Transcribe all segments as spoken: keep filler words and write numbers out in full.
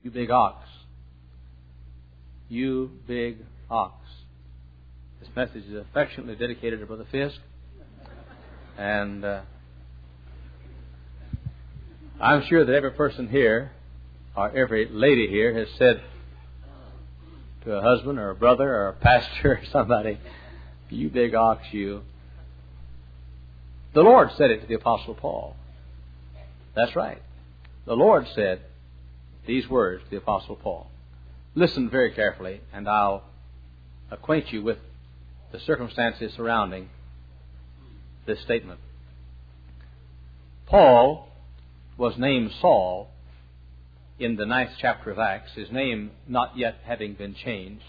You big ox. You big ox. This message is affectionately dedicated to Brother Fisk. And uh, I'm sure that every person here, or every lady here, has said to a husband or a brother or a pastor or somebody, you big ox, you. The Lord said it to the Apostle Paul. That's right. The Lord said these words to the Apostle Paul. Listen very carefully, and I'll acquaint you with the circumstances surrounding this statement. Paul was named Saul in the ninth chapter of Acts, his name not yet having been changed.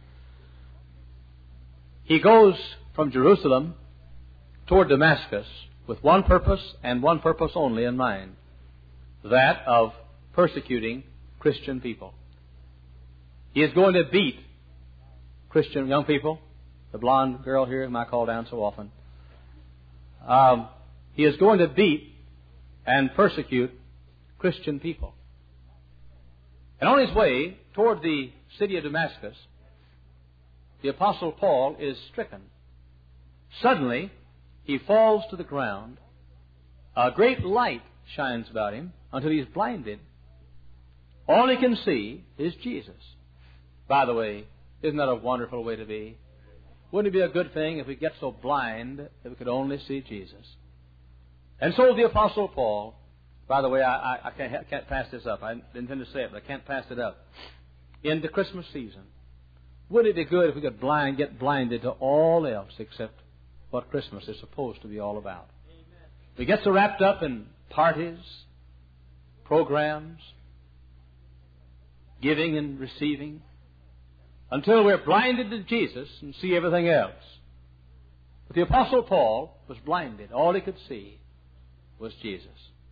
He goes from Jerusalem toward Damascus with one purpose and one purpose only in mind, that of persecuting Christian people. He is going to beat Christian young people, the blonde girl here whom I call down so often. Um, he is going to beat and persecute Christian people. And on his way toward the city of Damascus, the Apostle Paul is stricken. Suddenly, he falls to the ground. A great light shines about him until he is blinded. All he can see is Jesus. By the way, isn't that a wonderful way to be? Wouldn't it be a good thing if we get so blind that we could only see Jesus? And so the Apostle Paul, by the way, I, I, I, can't, I can't pass this up. I didn't intend to say it, but I can't pass it up. In the Christmas season, wouldn't it be good if we could blind, get blinded to all else except what Christmas is supposed to be all about? Amen. We get so wrapped up in parties, programs, giving and receiving, until we're blinded to Jesus and see everything else. But the Apostle Paul was blinded. All he could see was Jesus.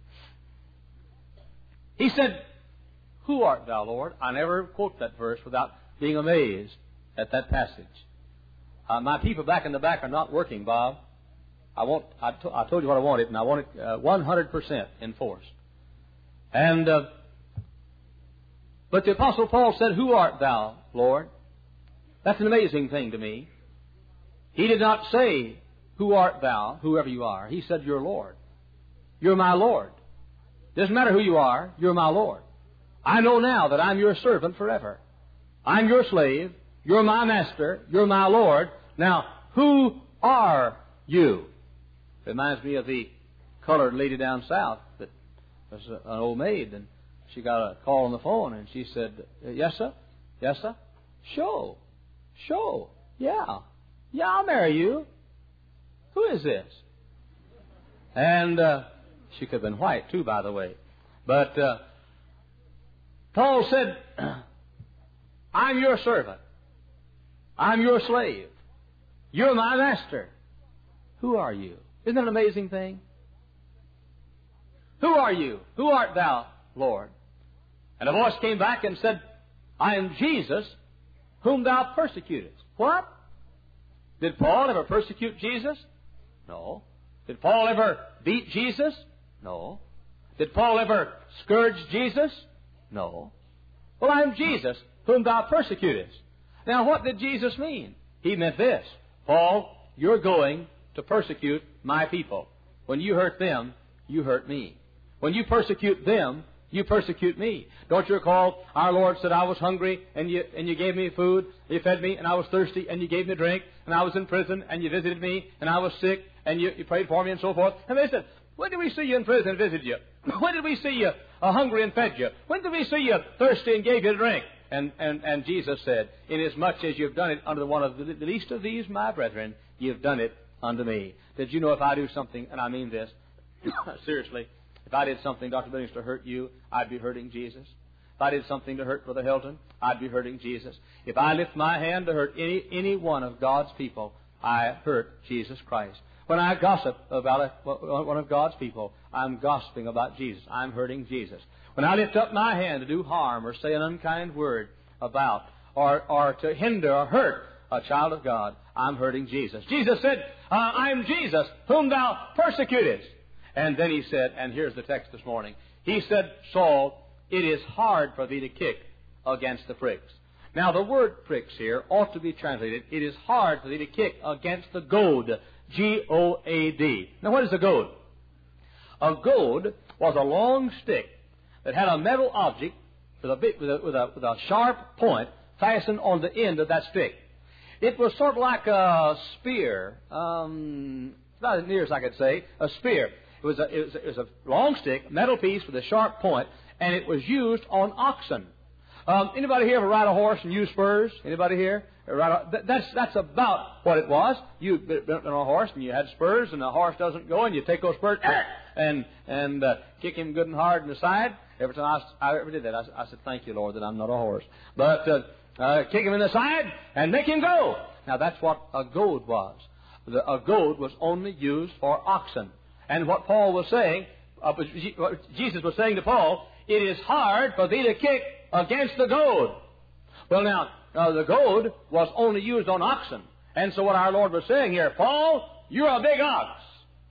He said, "Who art thou, Lord?" I never quote that verse without being amazed at that passage. Uh, my people back in the back are not working, Bob. I want. I, to, I told you what I wanted, and I want it uh, one hundred percent enforced. And uh, but the Apostle Paul said, "Who art thou, Lord?" That's an amazing thing to me. He did not say, "Who art thou?" Whoever you are. He said, "You're Lord. You're my Lord. Doesn't matter who you are. You're my Lord. I know now that I'm your servant forever. I'm your slave. You're my master. You're my Lord. Now, who are you?" Reminds me of the colored lady down south that was an old maid, and she got a call on the phone, and she said, "Yes, sir? Yes, sir? Sure. Sure. Yeah. Yeah, I'll marry you. Who is this?" And uh, she could have been white, too, by the way. But uh, Paul said, "I'm your servant. I'm your slave. You're my master. Who are you?" Isn't that an amazing thing? Who are you? Who art thou, Lord? And a voice came back and said, "I am Jesus, whom thou persecutest." What? Did Paul ever persecute Jesus? No. Did Paul ever beat Jesus? No. Did Paul ever scourge Jesus? No. Well, I am Jesus, whom thou persecutest. Now, what did Jesus mean? He meant this: Paul, you're going to persecute my people. When you hurt them, you hurt me. When you persecute them, you persecute me. Don't you recall our Lord said, "I was hungry and you and you gave me food, you fed me, and I was thirsty and you gave me drink, and I was in prison and you visited me, and I was sick and you, you prayed for me," and so forth. And they said, "When did we see you in prison and visited you? When did we see you uh, hungry and fed you? When did we see you thirsty and gave you drink?" And, and, and Jesus said, "Inasmuch as you've done it unto one of the least of these, my brethren, you've done it unto me." Did you know if I do something, and I mean this, seriously, if I did something, Doctor Billings, to hurt you, I'd be hurting Jesus. If I did something to hurt Brother Hilton, I'd be hurting Jesus. If I lift my hand to hurt any, any one of God's people, I hurt Jesus Christ. When I gossip about a, one of God's people, I'm gossiping about Jesus. I'm hurting Jesus. When I lift up my hand to do harm or say an unkind word about or, or to hinder or hurt a child of God, I'm hurting Jesus. Jesus said, uh, "I'm Jesus, whom thou persecutest." And then he said, and here's the text this morning, he said, "Saul, it is hard for thee to kick against the pricks. Now, the word pricks here ought to be translated, it is hard for thee to kick against the goad. G O A D. Now, what is a goad? A goad was a long stick that had a metal object with a, bit, with a, with a, with a sharp point fastened on the end of that stick. It was sort of like a spear, um, about as near as I could say, a spear. It was a, it was a, it was a long stick, metal piece with a sharp point, and it was used on oxen. Um, anybody here ever ride a horse and use spurs? Anybody here? Ride a, that's that's about what it was. You been on a horse and you had spurs, and the horse doesn't go, and you take those spurs and and uh, kick him good and hard in the side. Every time I, I ever did that, I, I said, "Thank you, Lord, that I'm not a horse." But uh, uh, kick him in the side and make him go. Now that's what a goad was. The, a goad was only used for oxen. And what Paul was saying, uh, what Jesus was saying to Paul, it is hard for thee to kick against the goad. Well, now, uh, the goad was only used on oxen. And so what our Lord was saying here, Paul, you're a big ox.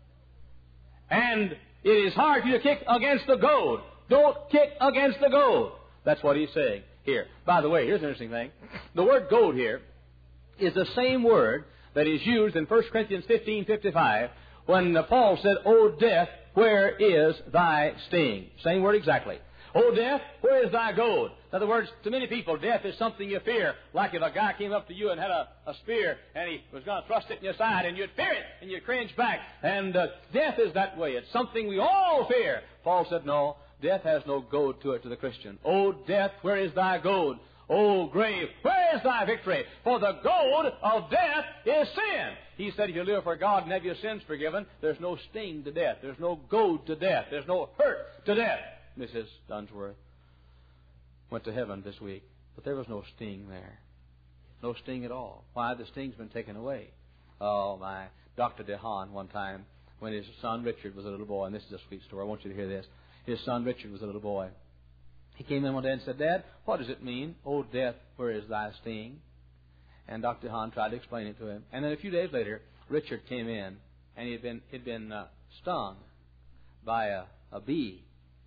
And it is hard for you to kick against the goad. Don't kick against the goad. That's what he's saying here. By the way, here's an interesting thing. The word goad here is the same word that is used in First Corinthians fifteen fifty-five when Paul said, O death, where is thy sting? Same word exactly. O death, where is thy goad? In other words, to many people, death is something you fear. Like if a guy came up to you and had a, a spear and he was going to thrust it in your side, and you'd fear it and you'd cringe back. And uh, death is that way. It's something we all fear. Paul said, no, death has no goad to it to the Christian. O death, where is thy goad? O grave, where is thy victory? For the goad of death is sin. He said, if you live for God and have your sins forgiven, there's no sting to death. There's no goad to death. There's no hurt to death. Missus Dunsworth went to heaven this week, but there was no sting there. No sting at all. Why? The sting's been taken away. Oh, my. Doctor DeHaan, one time, when his son Richard was a little boy, and this is a sweet story, I want you to hear this. His son Richard was a little boy. He came in one day and said, Dad, what does it mean, O death, where is thy sting? And Doctor DeHaan tried to explain it to him. And then a few days later, Richard came in, and he'd been, he'd been uh, stung by a, a bee.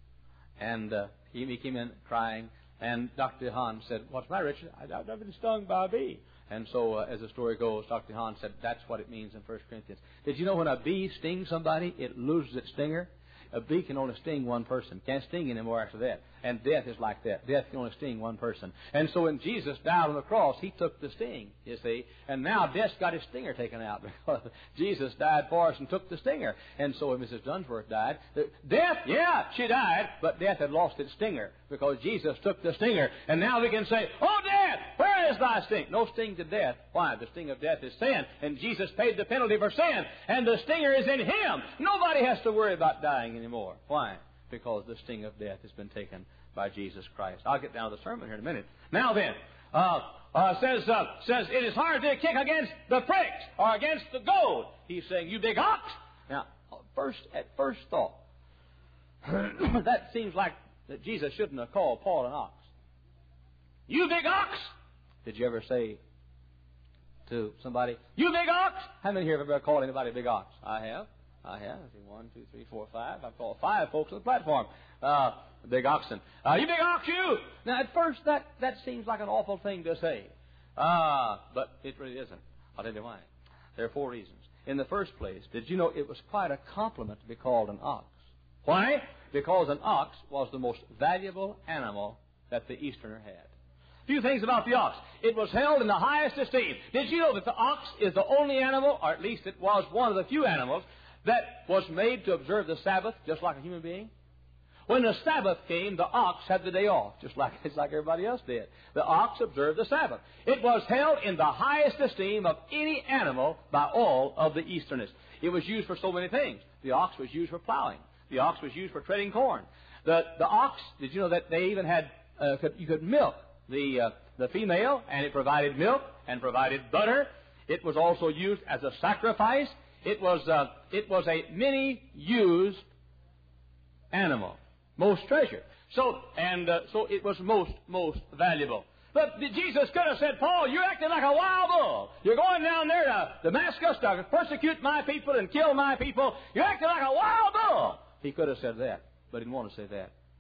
And uh, he, he came in crying, and Doctor DeHaan said, what's the matter, Richard? I, I've been stung by a bee. And so, uh, as the story goes, Doctor DeHaan said, that's what it means in First Corinthians. Did you know when a bee stings somebody, it loses its stinger? A bee can only sting one person. Can't sting anymore after that. And death is like that. Death can only sting one person. And so when Jesus died on the cross, he took the sting, you see. And now death's got his stinger taken out because Jesus died for us and took the stinger. And so when Missus Dunsworth died, death, yeah, she died, but death had lost its stinger because Jesus took the stinger. And now we can say, oh, death, where is thy sting? No sting to death. Why? The sting of death is sin. And Jesus paid the penalty for sin. And the stinger is in him. Nobody has to worry about dying anymore. Why? Because the sting of death has been taken by Jesus Christ. I'll get down to the sermon here in a minute. Now then, uh, uh, says uh, says it is hard to kick against the pricks or against the goad. He's saying, you big ox. Now, first at first thought, that seems like that Jesus shouldn't have called Paul an ox. You big ox. Did you ever say to somebody, you big ox? How many here have ever called anybody a big ox? I have. I have. I see one, two, three, four, five. I've called five folks on the platform. Uh, big oxen. Uh, you big ox, you! Now, at first, that, that seems like an awful thing to say. Uh, but it really isn't. I'll tell you why. There are four reasons. In the first place, did you know it was quite a compliment to be called an ox? Why? Because an ox was the most valuable animal that the Easterner had. A few things about the ox. It was held in the highest esteem. Did you know that the ox is the only animal, or at least it was one of the few animals, that was made to observe the Sabbath just like a human being? When the Sabbath came, the ox had the day off, just like it's like everybody else did. The ox observed the Sabbath. It was held in the highest esteem of any animal by all of the Easternists. It was used for so many things. The ox was used for plowing. The ox was used for treading corn. The the ox, did you know that they even had, uh, could, you could milk the uh, the female, and it provided milk and provided butter. It was also used as a sacrifice. It was uh, it was a many used animal, most treasured. So and uh, so it was most most valuable. But Jesus could have said, Paul, you're acting like a wild bull. You're going down there to Damascus to persecute my people and kill my people. You're acting like a wild bull. He could have said that, but he didn't want to say that.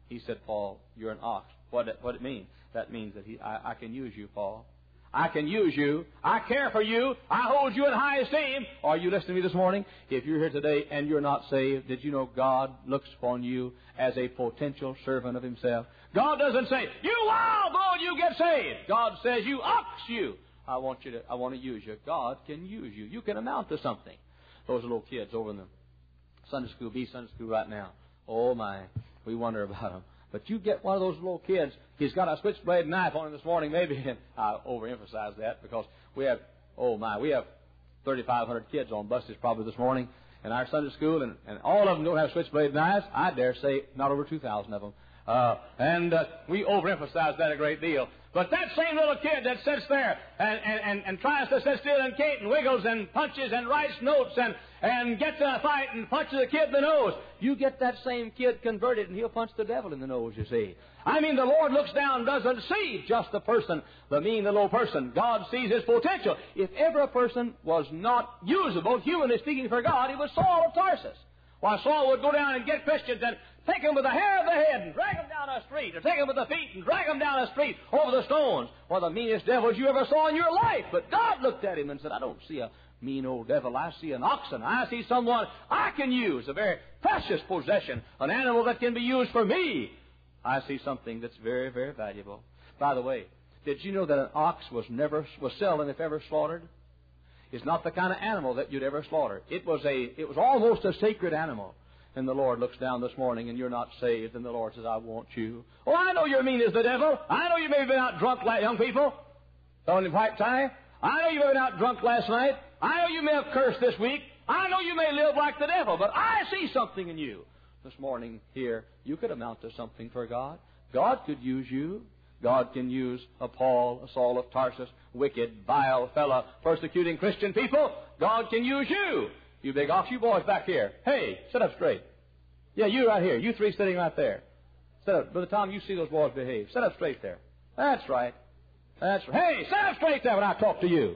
He said, Paul, you're an ox. What it, what it mean? That means that he, I, I can use you, Paul. I can use you. I care for you. I hold you in high esteem. Are you listening to me this morning? If you're here today and you're not saved, did you know God looks upon you as a potential servant of Himself? God doesn't say, you wild boy, you get saved. God says, you ox, you. I want you to, I want to use you. God can use you. You can amount to something. Those little kids over in the Sunday school, B Sunday school right now. Oh my, we wonder about them. But you get one of those little kids, he's got a switchblade knife on him this morning, maybe, and I overemphasize that because we have, oh my, we have thirty-five hundred kids on buses probably this morning in our Sunday school, and, and all of them don't have switchblade knives. I dare say not over two thousand of them. Uh, and uh, we overemphasize that a great deal. But that same little kid that sits there and, and, and, and tries to sit still and Kate and wiggles and punches and writes notes and, and gets in a fight and punches a kid in the nose, you get that same kid converted and he'll punch the devil in the nose, you see. I mean, the Lord looks down and doesn't see just the person, the mean little person. God sees his potential. If ever a person was not usable, humanly speaking, for God, it was Saul of Tarsus. Why, Saul would go down and get Christians and take them with the hair of the head and drag them down a street, or take them with the feet and drag them down a street over the stones. One of the meanest devils you ever saw in your life. But God looked at him and said, I don't see a mean old devil. I see an oxen. I see someone I can use, a very precious possession, an animal that can be used for me. I see something that's very, very valuable. By the way, did you know that an ox was never was seldom, if ever, slaughtered? It's not the kind of animal that you'd ever slaughter. It was a, it was almost a sacred animal. And the Lord looks down this morning and you're not saved, and the Lord says, I want you. Oh, I know you're mean as the devil. I know you may have been out drunk like young people on the white tie. I know you may have been out drunk last night. I know you may have cursed this week. I know you may live like the devil, but I see something in you. This morning here, you could amount to something for God. God could use you. God can use a Paul, a Saul of Tarsus, wicked, vile fellow, persecuting Christian people. God can use you. You big ox, you boys back here. Hey, sit up straight. Yeah, you right here. You three sitting right there. Sit up. By the time you see those boys behave, sit up straight there. That's right. That's right. Hey, sit up straight there when I talk to you.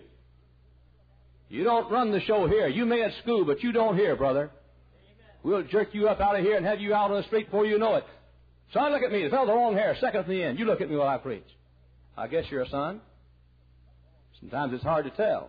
You don't run the show here. You may at school, but you don't here, brother. We'll jerk you up out of here and have you out on the street before you know it. Son, look at me. The fellow with the long hair, second from the end. You look at me while I preach. I guess you're a son. Sometimes it's hard to tell.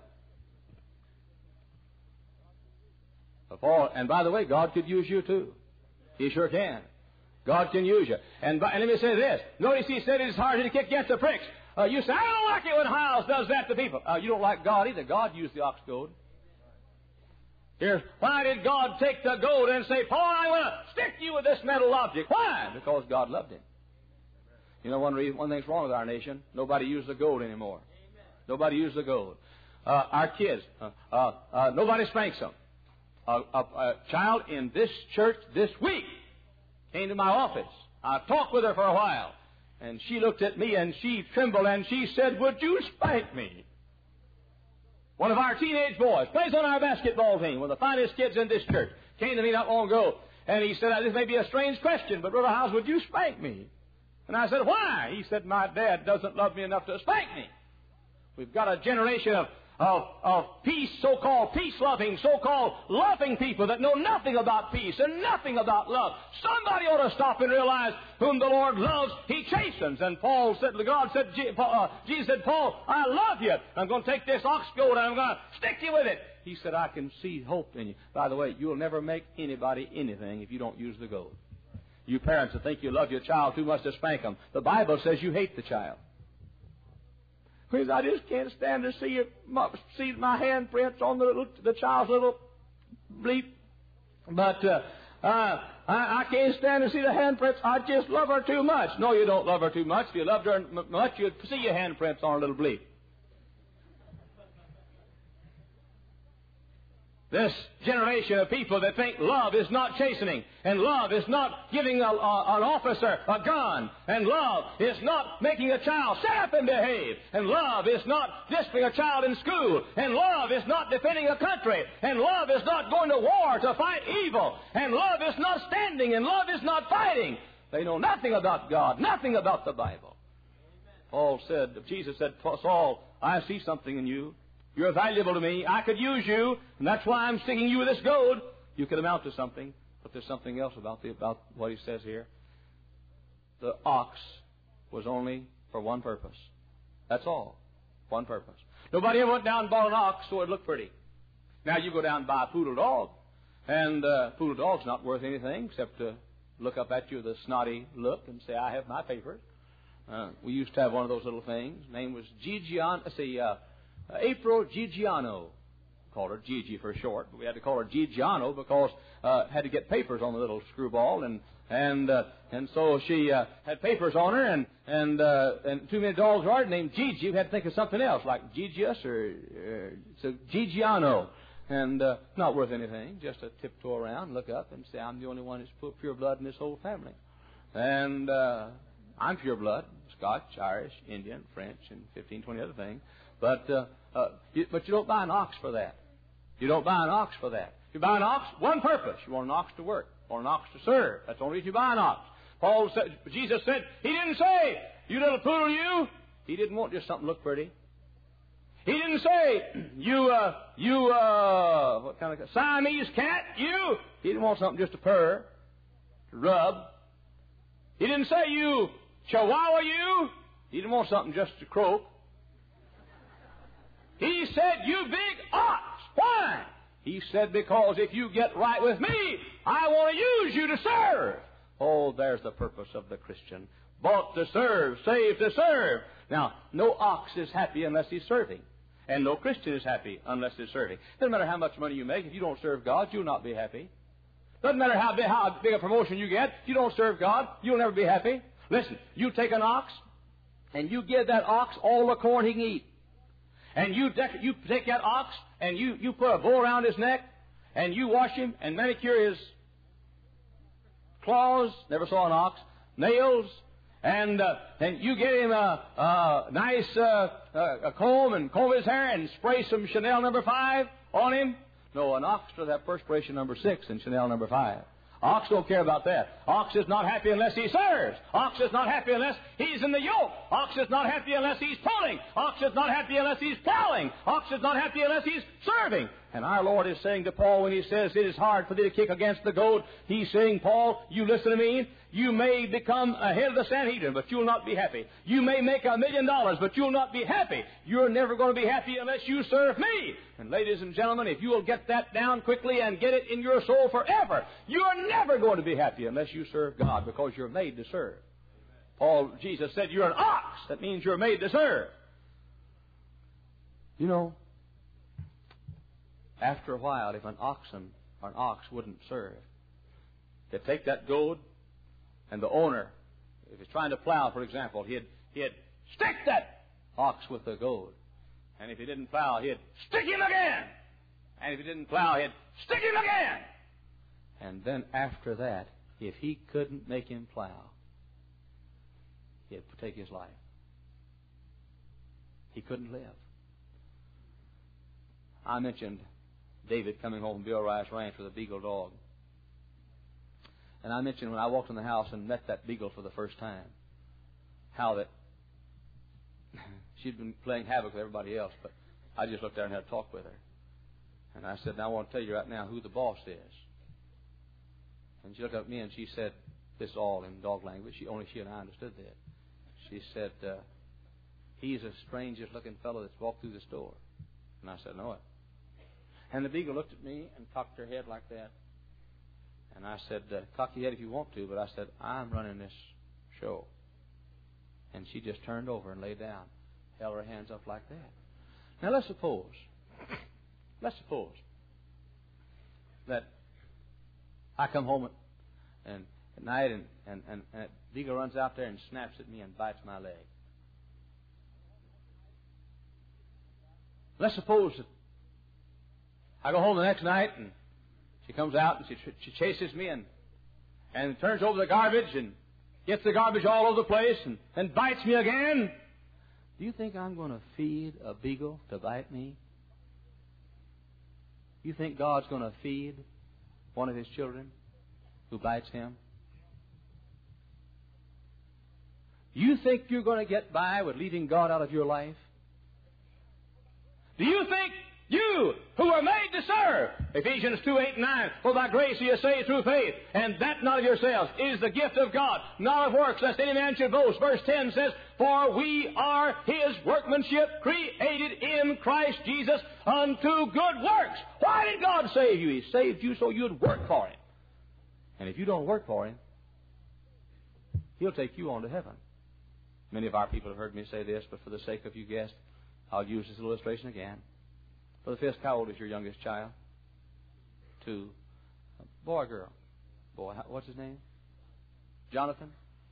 But Paul, and by the way, God could use you too. He sure can. God can use you. And, by, and let me say this. Notice he said it's hard to kick against the pricks. Uh, you say, I don't like it when Hiles does that to people. Uh, you don't like God either. God used the ox goad. Here's, why did God take the goad and say, Paul, I'm going to stick you with this metal object? Why? Because God loved him. You know, one reason, one thing's wrong with our nation. Nobody uses the goad anymore. Nobody uses the goad. Uh, our kids, uh, uh, uh, nobody spanks them. A, a, a child in this church this week came to my office. I talked with her for a while, and she looked at me and she trembled and she said, would you spank me? One of our teenage boys, plays on our basketball team, one of the finest kids in this church, came to me not long ago, and he said, this may be a strange question, but Brother Hiles, would you spank me? And I said, why? He said, my dad doesn't love me enough to spank me. We've got a generation of, of, of peace, so-called peace-loving, so-called loving people that know nothing about peace and nothing about love. Somebody ought to stop and realize whom the Lord loves, He chastens. And Paul said, God said, uh, Jesus said, Paul, I love you. I'm going to take this ox goad and I'm going to stick you with it. He said, I can see hope in you. By the way, you'll never make anybody anything if you don't use the goad. You parents that think you love your child too much to spank them, the Bible says you hate the child. Because I just can't stand to see it, see my handprints on the little, the child's little bleep. But uh, uh, I, I can't stand to see the handprints. I just love her too much. No, you don't love her too much. If you loved her much, you'd see your handprints on her little bleep. This generation of people that think love is not chastening, and love is not giving a, a, an officer a gun, and love is not making a child shut up and behave, and love is not disciplining a child in school, and love is not defending a country, and love is not going to war to fight evil, and love is not standing, and love is not fighting. They know nothing about God, nothing about the Bible. Paul said, Jesus said, Saul, I see something in you. You're valuable to me. I could use you, and that's why I'm sticking you with this goad. You could amount to something, but there's something else about the about what he says here. the ox was only for one purpose. That's all. One purpose. Nobody ever went down and bought an ox so it looked pretty. Now you go down and buy a poodle dog, and uh, poodle dog's not worth anything except to look up at you with a snotty look and say, I have my papers. Uh, we used to have one of those little things. His name was Gigiano, let's see, uh, uh, April Gigiano. Called her Gigi for short, but we had to call her Gigiano because uh, had to get papers on the little screwball, and and uh, and so she uh, had papers on her, and and uh, and too many dogs are named Gigi. We had to think of something else like Gigius or uh, so Gigiano, and uh, not worth anything. Just to tiptoe around, look up, and say, I'm the only one that's pure blood in this whole family, and uh, I'm pure blood, Scotch, Irish, Indian, French, and fifteen, twenty other things. But uh, uh, you, but you don't buy an ox for that. You don't buy an ox for that. You buy an ox, one purpose. You want an ox to work or an ox to serve. That's the only reason you buy an ox. Paul said, Jesus said, he didn't say, you little poodle, you. He didn't want just something to look pretty. He didn't say, you, uh, you, uh, what kind of Siamese cat, you. He didn't want something just to purr, to rub. He didn't say, you Chihuahua, you. He didn't want something just to croak. He said, you big ox. Why? He said, because if you get right with me, I want to use you to serve. Oh, there's the purpose of the Christian. Bought to serve, saved to serve. Now, no ox is happy unless he's serving. And no Christian is happy unless he's serving. Doesn't matter how much money you make. If you don't serve God, you'll not be happy. Doesn't matter how big, how big a promotion you get. If you don't serve God, you'll never be happy. Listen, you take an ox, and you give that ox all the corn he can eat. And you, dec- you take that ox and you, you put a bow around his neck and you wash him and manicure his claws, never saw an ox, nails, and uh, and you get him a, a nice uh, a comb and comb his hair and spray some Chanel number five on him. No, an ox does have perspiration number six and Chanel number five. Ox don't care about that. Ox is not happy unless he serves. Ox is not happy unless he's in the yoke. Ox is not happy unless he's pulling. Ox is not happy unless he's plowing. Ox is not happy unless he's serving. And our Lord is saying to Paul when he says, it is hard for thee to kick against the goad, he's saying, Paul, you listen to me. You may become a head of the Sanhedrin, but you'll not be happy. You may make a million dollars, but you'll not be happy. You're never going to be happy unless you serve me. And ladies and gentlemen, if you will get that down quickly and get it in your soul forever, you're never going to be happy unless you serve God, because you're made to serve. Paul, Jesus said, you're an ox. That means you're made to serve. You know, after a while, if an oxen or an ox wouldn't serve, they'd take that goad, and the owner, if he's trying to plow, for example, he'd, he'd stick that ox with the goad. And if he didn't plow, he'd stick him again. And if he didn't plow, he'd stick him again. And then after that, if he couldn't make him plow, he'd take his life. He couldn't live. I mentioned David coming home from Bill Rice Ranch with a beagle dog. And I mentioned when I walked in the house and met that beagle for the first time, how that she'd been playing havoc with everybody else, but I just looked there and had a talk with her. And I said, now I want to tell you right now who the boss is. And she looked at me and she said, this all in dog language. She, only she and I understood that. She said, uh, he's the strangest looking fellow that's walked through this door. And I said, no it. And the beagle looked at me and cocked her head like that. And I said, uh, cock your head if you want to, but I said, I'm running this show. And she just turned over and lay down, held her hands up like that. Now let's suppose, let's suppose that I come home at, and, at night and, and, and, and that beagle runs out there and snaps at me and bites my leg. Let's suppose that I go home the next night and she comes out and she, she chases me and, and turns over the garbage and gets the garbage all over the place and, and bites me again. Do you think I'm going to feed a beagle to bite me? You think God's going to feed one of His children who bites Him? You think you're going to get by with leaving God out of your life? Do you think You who are made to serve. Ephesians two, eight, and nine. For by grace ye are saved through faith, and that not of yourselves. It is the gift of God, not of works, lest any man should boast. Verse ten says, For we are His workmanship, created in Christ Jesus unto good works. Why did God save you? He saved you so you'd work for Him. And if you don't work for Him, He'll take you on to heaven. Many of our people have heard me say this, but for the sake of you guests, I'll use this illustration again. Brother Fisk, how old is your youngest child? Two. Boy or girl? Boy. What's his name? Jonathan?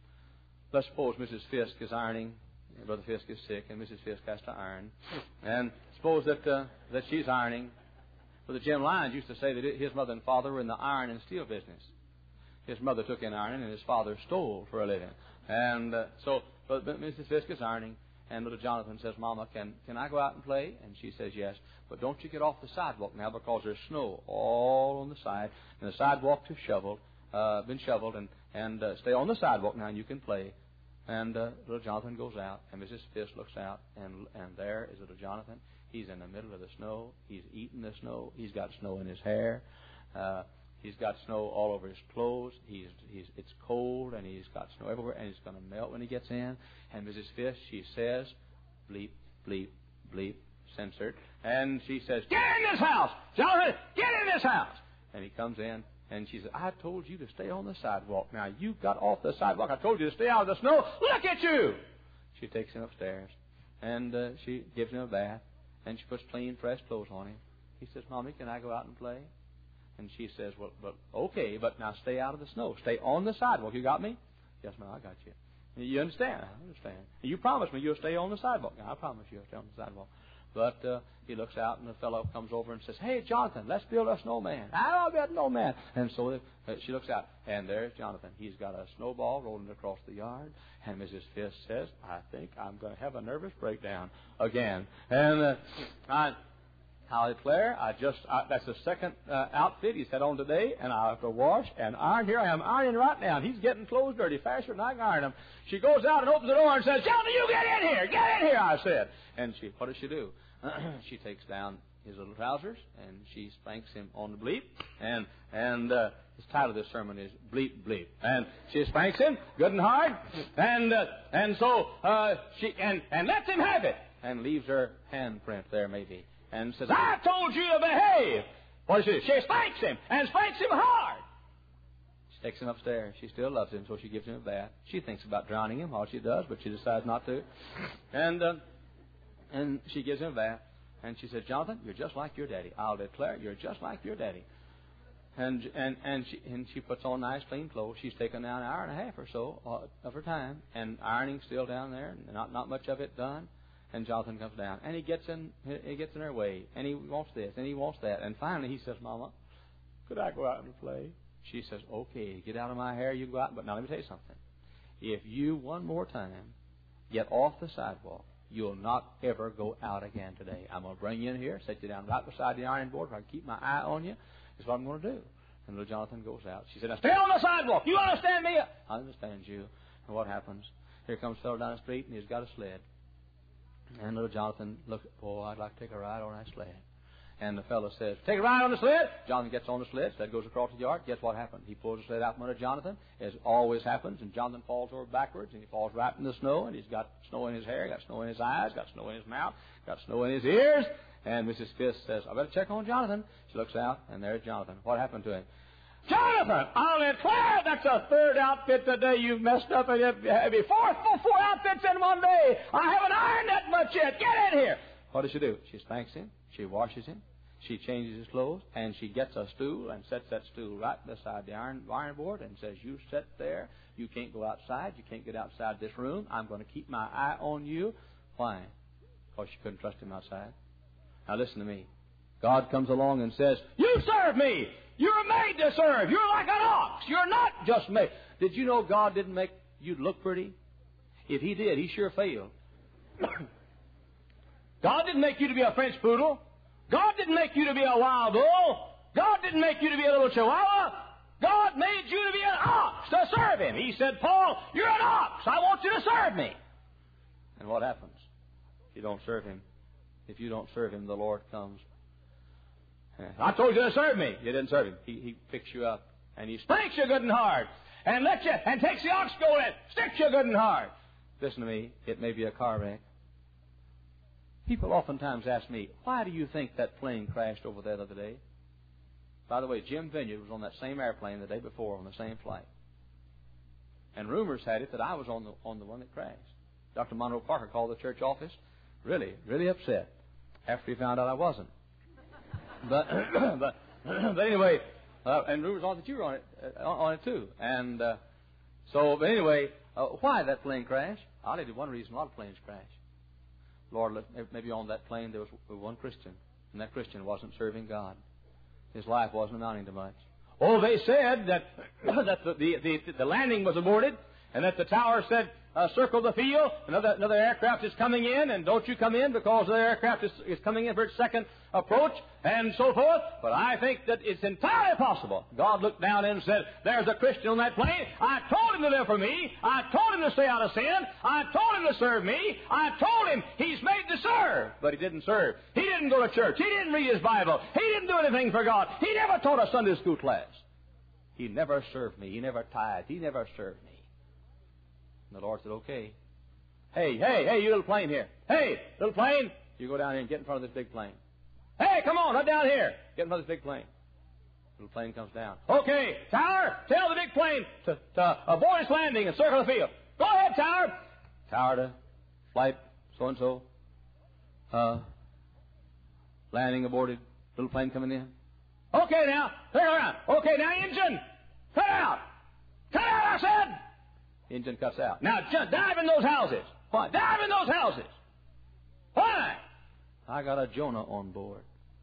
Let's suppose Missus Fisk is ironing. Brother Fisk is sick, and Missus Fisk has to iron. And suppose that uh, that she's ironing. Brother Jim Lyons used to say that his mother and father were in the iron and steel business. His mother took in ironing, and his father stole for a living. And uh, so but Missus Fisk is ironing. And little Jonathan says, Mama, can, can I go out and play? And she says, yes. But don't you get off the sidewalk now, because there's snow all on the side. And the sidewalk is shoveled, uh, been shoveled. And, and uh, stay on the sidewalk now, and you can play. And uh, little Jonathan goes out, and Missus Fisk looks out, and, and there is little Jonathan. He's in the middle of the snow. He's eating the snow. He's got snow in his hair. Uh, he's got snow all over his clothes. He's, he's, it's cold, and he's got snow everywhere, and he's going to melt when he gets in. And Missus Fisk, she says, bleep, bleep, bleep, censored. And she says, get in this house! Jonathan, get in this house! And he comes in, and she says, I told you to stay on the sidewalk. Now, you got off the sidewalk. I told you to stay out of the snow. Look at you! She takes him upstairs, and uh, she gives him a bath, and she puts clean, fresh clothes on him. He says, Mommy, can I go out and play? And she says, well, well, okay, but now stay out of the snow. Stay on the sidewalk. You got me? Yes, ma'am, I got you. You understand? I understand. And you promised me you'll stay on the sidewalk. Now, I promise you'll stay on the sidewalk. But uh, he looks out, and the fellow comes over and says, hey, Jonathan, let's build a snowman. I'll build a snowman. And so uh, she looks out, and there's Jonathan. He's got a snowball rolling across the yard. And Missus Fisk says, I think I'm going to have a nervous breakdown again. And uh, I... I'll declare, I just, I, that's the second uh, outfit he's had on today, and I'll have to wash and iron. Here I am ironing right now, and he's getting clothes dirty faster than I can iron them. She goes out and opens the door and says, Jonathan, you get in here, get in here, I said. And she, what does she do? She takes down his little trousers, and she spanks him on the bleep, and, and uh, the title of this sermon is Bleep Bleep. And she spanks him good and hard, and, uh, and so uh, she, and, and lets him have it, and leaves her handprint there maybe. And says, I told you to behave. What does she do? She spanks him, and spanks him hard. She takes him upstairs. She still loves him, so she gives him a bath. She thinks about drowning him, all she does, but she decides not to. And uh, and she gives him a bath. And she says, Jonathan, you're just like your daddy. I'll declare you're just like your daddy. And and and she, and she puts on nice, clean clothes. She's taken down an hour and a half or so uh, of her time, and ironing's still down there, and not, not much of it done. And Jonathan comes down, and he gets in he gets in her way, and he wants this, and he wants that. And finally he says, Mama, could I go out and play? She says, okay, get out of my hair, you go out. But now let me tell you something. If you one more time get off the sidewalk, you'll not ever go out again today. I'm going to bring you in here, set you down right beside the iron board, where I can keep my eye on you. That's what I'm going to do. And little Jonathan goes out. She said, now stay on the sidewalk. You understand me? I understand you. And what happens? Here comes a fellow down the street, and he's got a sled. And little Jonathan looks, oh, I'd like to take a ride on that sled. And the fellow says, take a ride on the sled. Jonathan gets on the sled. Sled goes across the yard. Guess what happened? He pulls the sled out from under Jonathan, as always happens, and Jonathan falls over backwards, and he falls right in the snow, and he's got snow in his hair, got snow in his eyes, got snow in his mouth, got snow in his ears. And Missus Fisk says, I better check on Jonathan. She looks out, and there's Jonathan. What happened to him? Jonathan, I'll declare that's the third outfit today you've messed up. And four, four, four outfits in one day. I haven't ironed that much yet. Get in here. What does she do? She spanks him. She washes him. She changes his clothes. And she gets a stool and sets that stool right beside the iron, iron board and says, you sit there. You can't go outside. You can't get outside this room. I'm going to keep my eye on you. Why? Because she couldn't trust him outside. Now listen to me. God comes along and says, you serve me. You're made to serve. You're like an ox. You're not just made. Did you know God didn't make you look pretty? If He did, He sure failed. God didn't make you to be a French poodle. God didn't make you to be a wild bull. God didn't make you to be a little chihuahua. God made you to be an ox to serve Him. He said, Paul, you're an ox. I want you to serve me. And what happens? If you don't serve Him, if you don't serve Him, the Lord comes I told you to serve me. You didn't serve him. He, he picks you up and he spanks you good and hard and lets you and takes the ox goad and sticks you good and hard. Listen to me. It may be a car wreck. People oftentimes ask me, why do you think that plane crashed over there the other day? By the way, Jim Vineyard was on that same airplane the day before on the same flight. And rumors had it that I was on the on the one that crashed. Doctor Monroe Parker called the church office, really, really upset after he found out I wasn't. But but but anyway, uh, and rumors on that you were on it uh, on it too. And uh, so, but anyway, uh, why that plane crashed? I'll tell you one reason a lot of planes crash. Lord, maybe on that plane there was one Christian, and that Christian wasn't serving God. His life wasn't amounting to much. Oh, they said that that the, the, the, the landing was aborted, and that the tower said, uh, circle the field, another, another aircraft is coming in, and don't you come in because the aircraft is, is coming in for its second approach, and so forth. But I think that it's entirely possible. God looked down and said, there's a Christian on that plane. I told him to live for me. I told him to stay out of sin. I told him to serve me. I told him he's made to serve. But he didn't serve. He didn't go to church. He didn't read his Bible. He didn't do anything for God. He never taught a Sunday school class. He never served me. He never tithed. He never served me. And the Lord said, okay. Hey, hey, hey, you little plane here. Hey, little plane, you go down here and get in front of this big plane. Hey, come on, right down here. Get in front of this big plane. Little plane comes down. Okay, tower, tell the big plane to, to abort its landing and circle the field. Go ahead, tower. Tower to flight so-and-so. Uh, landing aborted. Little plane coming in. Okay, now, turn around. Okay, now, engine, cut out. Cut out, I said. Engine cuts out. Now, just dive in those houses. Why? Dive in those houses. Why? I got a Jonah on board.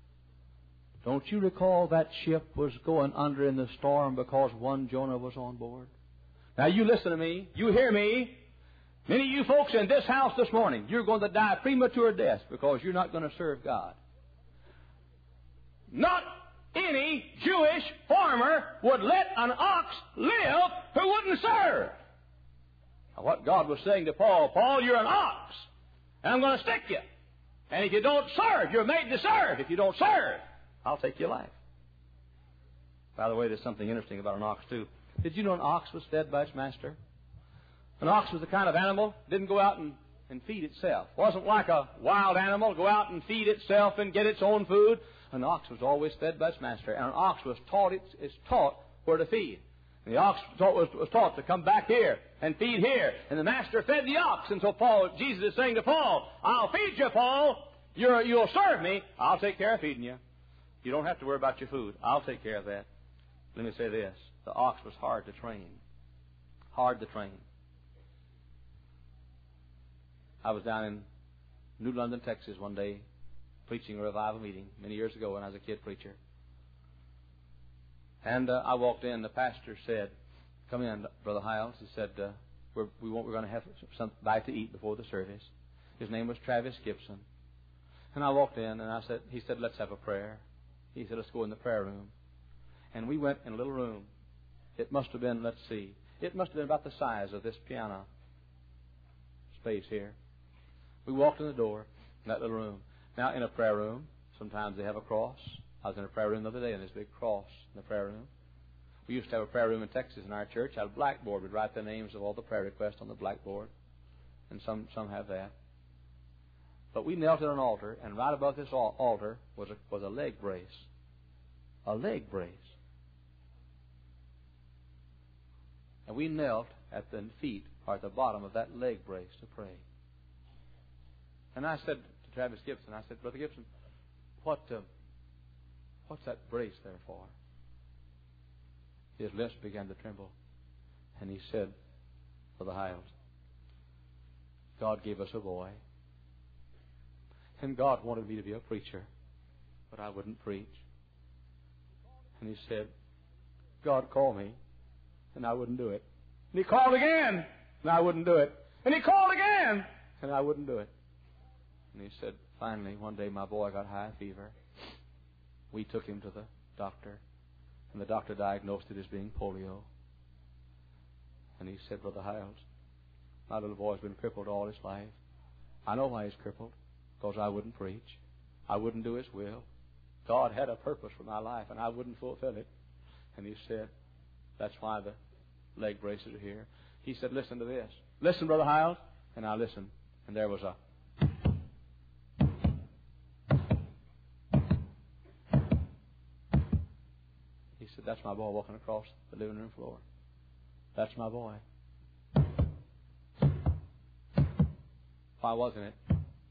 Don't you recall that ship was going under in the storm because one Jonah was on board? Now, you listen to me. You hear me. Many of you folks in this house this morning, you're going to die premature death because you're not going to serve God. Not any Jewish farmer would let an ox live who wouldn't serve. Now, what God was saying to Paul, Paul, you're an ox, and I'm going to stick you. And if you don't serve, you're made to serve. If you don't serve, I'll take your life. By the way, there's something interesting about an ox, too. Did you know an ox was fed by its master? An ox was the kind of animal that didn't go out and, and feed itself. It wasn't like a wild animal, go out and feed itself and get its own food. An ox was always fed by its master, and an ox was taught, it's, it's taught where to feed. And the ox taught, was, was taught to come back here and feed here. And the master fed the ox. And so Paul, Jesus is saying to Paul, I'll feed you, Paul. You're, you'll serve me. I'll take care of feeding you. You don't have to worry about your food. I'll take care of that. Let me say this. The ox was hard to train. Hard to train. I was down in New London, Texas one day preaching a revival meeting many years ago when I was a kid preacher. And uh, I walked in. The pastor said, come in, Brother Hiles. He said, uh, we're, we want, we're going to have some bite to eat before the service. His name was Travis Gibson. And I walked in, and I said, he said, let's have a prayer. He said, let's go in the prayer room. And we went in a little room. It must have been, let's see, it must have been about the size of this piano space here. We walked in the door, in that little room. Now, in a prayer room, sometimes they have a cross. I was in a prayer room the other day, and there's a big cross in the prayer room. We used to have a prayer room in Texas in our church. Had a blackboard. We'd write the names of all the prayer requests on the blackboard. And some, some have that. But we knelt at an altar, and right above this altar was a, was a leg brace. A leg brace. And we knelt at the feet, or at the bottom of that leg brace to pray. And I said to Travis Gibson, I said, Brother Gibson, what... Uh, What's that brace there for? His lips began to tremble. And he said, Brother Hiles, God gave us a boy. And God wanted me to be a preacher, but I wouldn't preach. And he said, God called me, and I wouldn't do it. And he called again, and I wouldn't do it. And he called again, and I wouldn't do it. And he said, finally, one day my boy got high fever. We took him to the doctor, and the doctor diagnosed it as being polio. And he said, Brother Hiles, my little boy's been crippled all his life. I know why he's crippled, because I wouldn't preach. I wouldn't do his will. God had a purpose for my life, and I wouldn't fulfill it. And he said, that's why the leg braces are here. He said, listen to this. Listen, Brother Hiles. And I listened. And there was a... He said, that's my boy walking across the living room floor. That's my boy. Why wasn't it?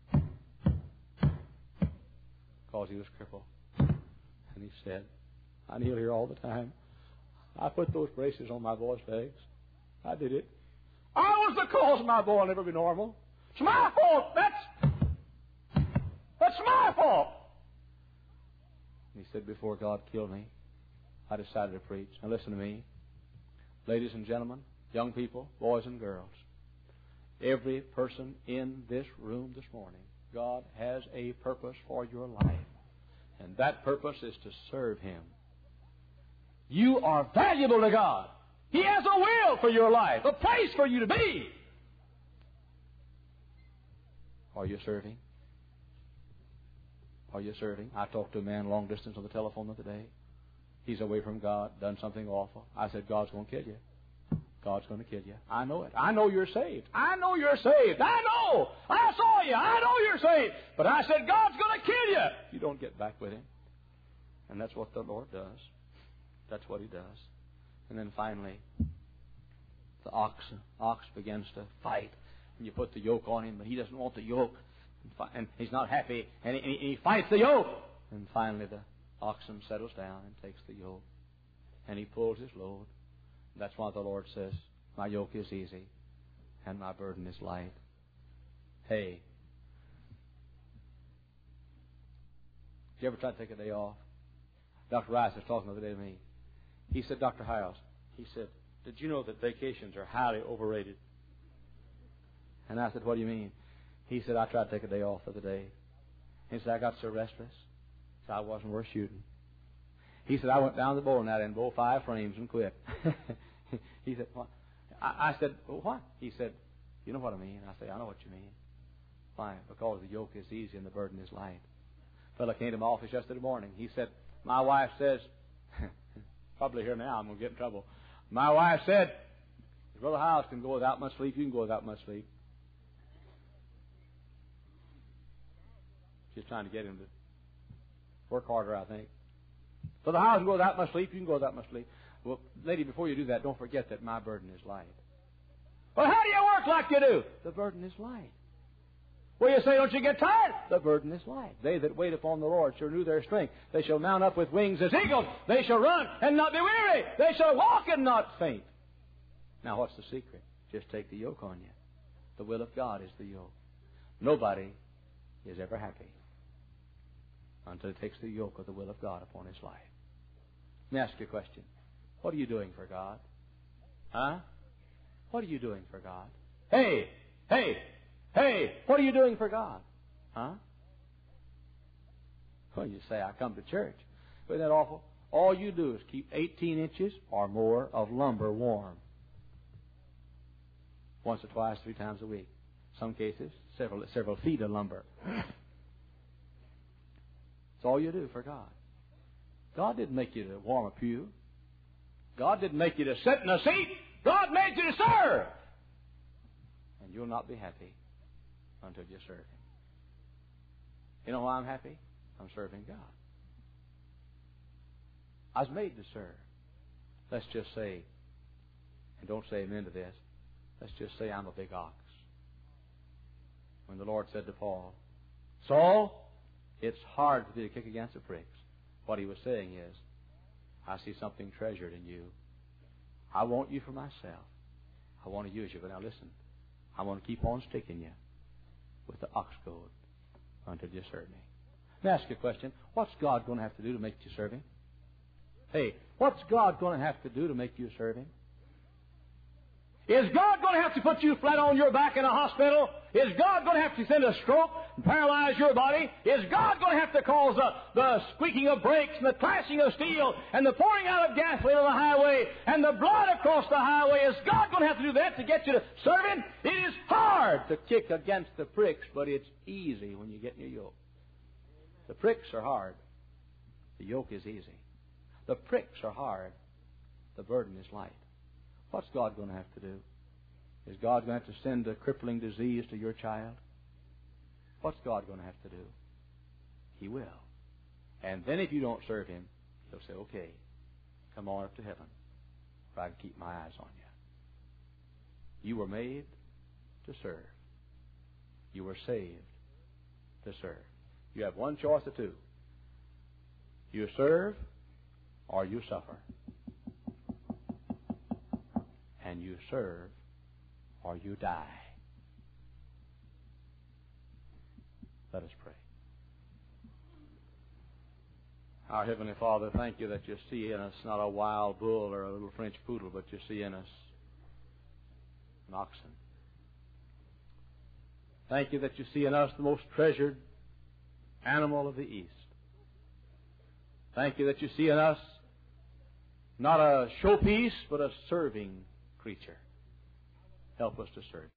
Because he was crippled. And he said, I kneel here all the time. I put those braces on my boy's legs. I did it. I was the cause my boy will never be normal. It's my fault. That's, that's my fault. And he said, before God killed me, I decided to preach. Now listen to me. Ladies and gentlemen, young people, boys and girls, every person in this room this morning, God has a purpose for your life. And that purpose is to serve Him. You are valuable to God. He has a will for your life, a place for you to be. Are you serving? Are you serving? I talked to a man long distance on the telephone the other day. He's away from God, done something awful. I said, God's going to kill you. God's going to kill you. I know it. I know you're saved. I know you're saved. I know. I saw you. I know you're saved. But I said, God's going to kill you. You don't get back with Him. And that's what the Lord does. That's what He does. And then finally, the ox, ox begins to fight. And you put the yoke on him, but he doesn't want the yoke. And, fi- and he's not happy. And he, and he fights the yoke. And finally the oxen settles down and takes the yoke. And he pulls his load. That's why the Lord says, my yoke is easy and my burden is light. Hey, did you ever try to take a day off? Doctor Rice was talking the other day to me. He said, Doctor Hiles, he said, did you know that vacations are highly overrated? And I said, what do you mean? He said, I tried to take a day off the other day. He said, I got so restless, so I wasn't worth shooting. He said, I went down to the bowling alley and bowled five frames and quit. He said, what? I, I said, well, what? He said, you know what I mean? I said, I know what you mean. Why? Because the yoke is easy and the burden is light. A fellow came to my office yesterday morning. He said, my wife says, probably here now I'm going to get in trouble. My wife said, Brother Hiles can go without much sleep. You can go without much sleep. She's trying to get him to work harder, I think. Brother Hiles can go without much sleep. You can go without much sleep. Well, lady, before you do that, don't forget that my burden is light. Well, how do you work like you do? The burden is light. Well, you say, don't you get tired? The burden is light. They that wait upon the Lord shall renew their strength. They shall mount up with wings as eagles. They shall run and not be weary. They shall walk and not faint. Now, what's the secret? Just take the yoke on you. The will of God is the yoke. Nobody is ever happy until he takes the yoke of the will of God upon his life. Let me ask you a question. What are you doing for God? Huh? What are you doing for God? Hey! Hey! Hey! What are you doing for God? Huh? Well, you say, I come to church. Isn't that awful? All you do is keep eighteen inches or more of lumber warm. Once or twice, three times a week. Some cases, several several feet of lumber. It's all you do for God. God didn't make you to warm a pew. God didn't make you to sit in a seat. God made you to serve. And you'll not be happy until you serve Him. You know why I'm happy? I'm serving God. I was made to serve. Let's just say, and don't say amen to this, let's just say I'm a big ox. When the Lord said to Paul, Saul, it's hard for thee to kick against the pricks. What he was saying is, I see something treasured in you. I want you for myself. I want to use you. But now listen, I want to keep on sticking you with the ox goad until you serve me. Let me ask you a question. What's God going to have to do to make you serve Him? Hey, what's God going to have to do to make you serve Him? Is God going to have to put you flat on your back in a hospital? Is God going to have to send a stroke and paralyze your body? Is God going to have to cause the, the squeaking of brakes and the clashing of steel and the pouring out of gasoline on the highway and the blood across the highway? Is God going to have to do that to get you to serve Him? It is hard to kick against the pricks, but it's easy when you get in your yoke. The pricks are hard. The yoke is easy. The pricks are hard. The burden is light. What's God going to have to do? Is God going to have to send a crippling disease to your child? What's God going to have to do? He will. And then if you don't serve Him, He'll say, okay, come on up to heaven, where I can keep my eyes on you. You were made to serve. You were saved to serve. You have one choice of two. You serve or you suffer. And you serve or you die. Let us pray. Our Heavenly Father, thank you that you see in us not a wild bull or a little French poodle, but you see in us an oxen. Thank you that you see in us the most treasured animal of the East. Thank you that you see in us not a showpiece, but a serving creature. Help us to serve.